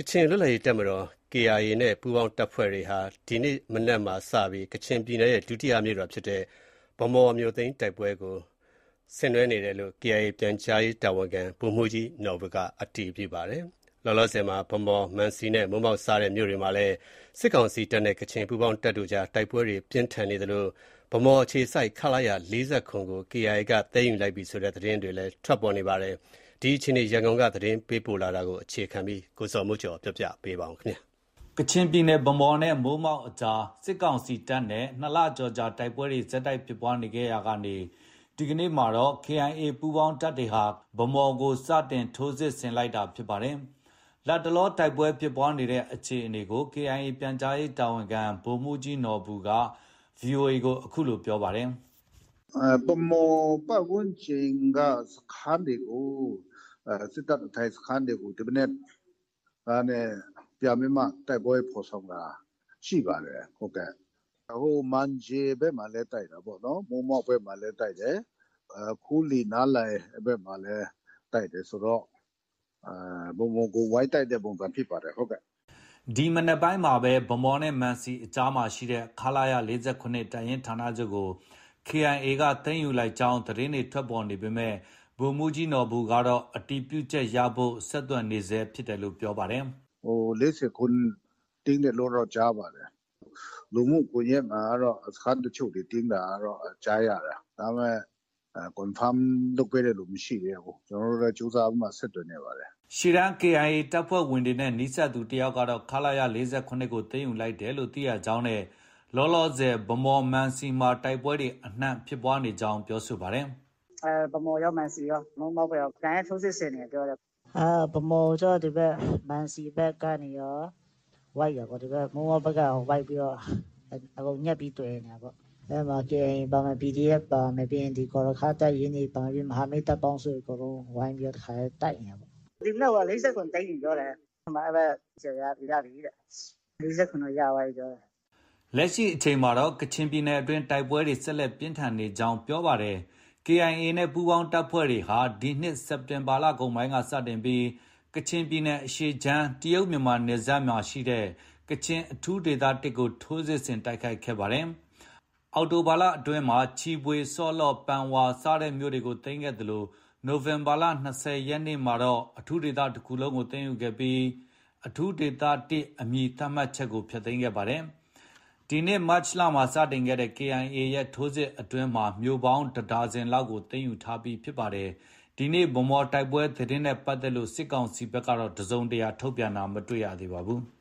ချင်လွတ်လပ်ရေးတပ်မတော် KIA နဲ့ပူးပေါင်းတပ်ဖွဲ့တွေဟာဒီနေ့မနက်မှာစပြီးကချင်ပြည်နယ်ရဲ့ဒုတိယမြို့တော်ဖြစ်တဲ့ဗန်းမော်မြို့သိမ်းတိုက်ပွဲကိုဆင်နွှဲနေတယ်လို့ KIA ပြန်ကြားရေးတာဝန်ခံဗိုလ်မှူးကြီးနော်ဘူကအတည်ပြုပါတယ်။လောလောဆယ်မှာဗန်းမော်၊မံစီနဲ့မိုးမောက်စတဲ့မြို့တွေမှာလည်းစစ်ကောင်စီတပ်နဲ့ကချင်ပူးပေါင်းတပ်တို့ကြားတိုက်ပွဲတွေပြင်းထန်နေသလိုဗန်းမော်အခြေစိုက်ခလရ47ကို KIA ကသိမ်းယူလိုက်ပြီဆိုတဲ့သတင်းတွေလည်းထွက်ပေါ်နေပါတယ်။ဒီအခြေအနေရန်ကုန်ကသတင်းပေးပို့လာတာကိုအခြေခံပြီးကိုဇော်မိုးကျော်ပြောပြပေးပါမယ်။ကချင်ပြည်နယ်ဗန်းမော်နဲ့မိုးမောက်အကြားစစ်ကောင်စီတပ်နဲ့2 လကျော်ကြာတိုက်ပွဲတွေဆက်တိုက်ဖြစ်ပွားနေခဲ့ရာကနေဒီကနေ့မှာတော့ KIA ပူးပေါင်းတပ်တွေဟာဗန်းမော်ကိုစတင်ထိုးစစ်ဆင်လိုက်တာဖြစ်ပါတယ်။လတ်တလောတိုက်ပွဲဖြစ်ပွားနေတဲ့အခြေအနေကို KIA ပြန်ကြားရေးတာဝန်ခံဗိုလ်မှူးကြီးနော်ဘူက VOA ကိုအခုလိုပြောပါတယ်။ "ဗန်းမော်ပတ်ဝန်းကျင်ကစခန်းတွေကိုစစ်တပ်အထိုင်စခန်းတွေကိုဒီမနက်ကနေပြန်ပြီးမှတိုက်ပွဲဖော်ဆောင်တာရှိပါတယ်။မန်ဂျေဘက်မှာလည်းတိုက်တာပေါ့နော်။မိုးမောက်ဘက်မှာလည်းတိုက်တယ်။ခူးလီနားလည်ဘက်မှာလည်းတိုက်တယ်ဆိုတော့ဗန်းမော်ကိုဝိုင်းတိုက်တဲ့ပုံစံဖြစ်ပါတယ်။ဒီမနက်ပိုင်းမှာပဲဗန်းမော်နဲ့မံစီအကြားမှာရှိတဲ့ခလရ47တပ်ရင်းဌာနချုပ်ကို KIA ကသိမ်းယူလိုက်ကြောင်းသတင်းတွေထွက်ပေါ်နေပေမဲ့ဗိုလ်မှူးကြီးနော်ဘူကတော့အတည်ပြုချက်ရဖို့ဆက်သွယ်နေဆဲဖြစ်တယ်လို့ပြောပါတယ်။47သိမ်းတယ်လို့တော့ကြားပါတယ်။လူမှုကွန်ရက်မှာကတော့စခန်းတချို့တွေသိမ်းတာကတော့ကြားရတယ်။ဒါပေမဲ့confirm လုပ်ပေးတဲ့လူမရှိသေးဘူး။ကျနော်တို့လည်းကြိုးစားပြီးမှဆက်သွယ်နေပါတယ်။ရှေ့တန်း KIA တပ်ဖွဲ့ဝင်တွေနဲ့နီးစပ်သူတယောက်ကတော့ခလရ47ကိုသိမ်းယူလိုက်တယ်လို့သိရကြောင်းနဲ့လောလောဆယ်ဗန်းမော်မံစီမှာတိုက်ပွဲတွေအနှံ့ဖြစ်ပွားနေကြောင်းပြောဆိုပါတယ်။ဗန်းမော်ရောမံစီရောမိုးမောက်ဘက်ရောပြန်ထိုးစစ်ဆင်နေပြောတယ်။ဗန်းမော်ကျတော့ဒီဘက်မံစီဘက်ကနေရောဝိုက်ရပေါ့ဒီဘက်မိုးမောက်ဘက်ကဝိုက်ပြီးတော့အကုန်ညက်ပြီးတွေ့နေတာပေါ့။အဲမှာ KIA ပါမယ် PDF ပါမယ်ပြီးရင်ဒီကော်ရခါတပ်ရင်းတွေပါပြီးမဟာမိတ်တပ်ပေါင်းစုအကုန်လုံးဝိုင်းပြီးတော့တခါတိုက်နေတာပေါ့။ဒီနေ့က47သိမ်းပြီပြောတယ်။အဲဘက်ကျော်ရပြီတဲ့47တော့ရသွားပြီပြောတယ်။လက်ရှိအချိန်မှာတော့ကချင်ပြည်နယ်အတွင်းတိုက်ပွဲတွေဆက်လက်ပြင်းထန်နေကြောင်းပြောပါတယ်။ KIA နဲ့ပူးပေါင်းတပ်ဖွဲ့တွေဟာဒီနှစ်စက်တင်ဘာလကုန်ပိုင်းကစတင်ပြီးကချင်ပြည်နယ်အရှေ့ခြမ်းတရုတ်မြန်မာနယ်စပ်မှာရှိတဲ့ကချင်အထူးဒေသ1ကိုထိုးစစ်ဆင်တိုက်ခိုက်ခဲ့ပါတယ်။အောက်တိုဘာလအတွင်းမှာချီဖွေဆော့လော့ပန်ဝါစတဲ့မြို့တွေကိုသိမ်းခဲ့သလိုနိုဝင်ဘာလ20ရက်နေ့မှာတော့အထူးဒေသတစ်ခုလုံးကိုသိမ်းယူခဲ့ပြီးအထူးဒေသ1အမည်သတ်မှတ်ချက်ကိုဖျက်သိမ်းခဲ့ပါတယ်။ဒီနှစ်မတ်လမှာစတင်ခဲ့တဲ့ KIA ရဲ့ထိုးစစ်အတွင်းမှာမြို့ပေါင်း1ဒါဇင်လောက်ကိုသိမ်းယူထားပြီးဖြစ်ပါတယ်။ဒီနေ့ဗန်းမော်တိုက်ပွဲသတင်းနဲ့ပတ်သက်လို့စစ်ကောင်စီဘက်ကတော့တစုံတရာထုတ်ပြန်တာမတွေ့ရသေးပါဘူး။